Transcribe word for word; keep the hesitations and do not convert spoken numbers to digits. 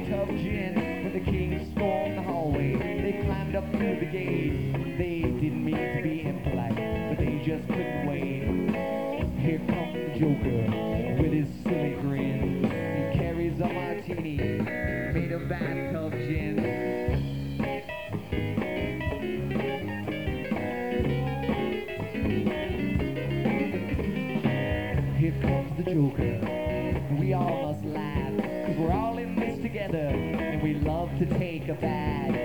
bathtub gin. When the king stormed the hallway, they climbed up through the gate. They didn't mean to be impolite, but they just couldn't wait. Here comes the Joker with his silly grin. He carries a martini made of bathtub gin. Here comes the Joker. We all must laugh, cause we're all in this together, and we love to take a bag.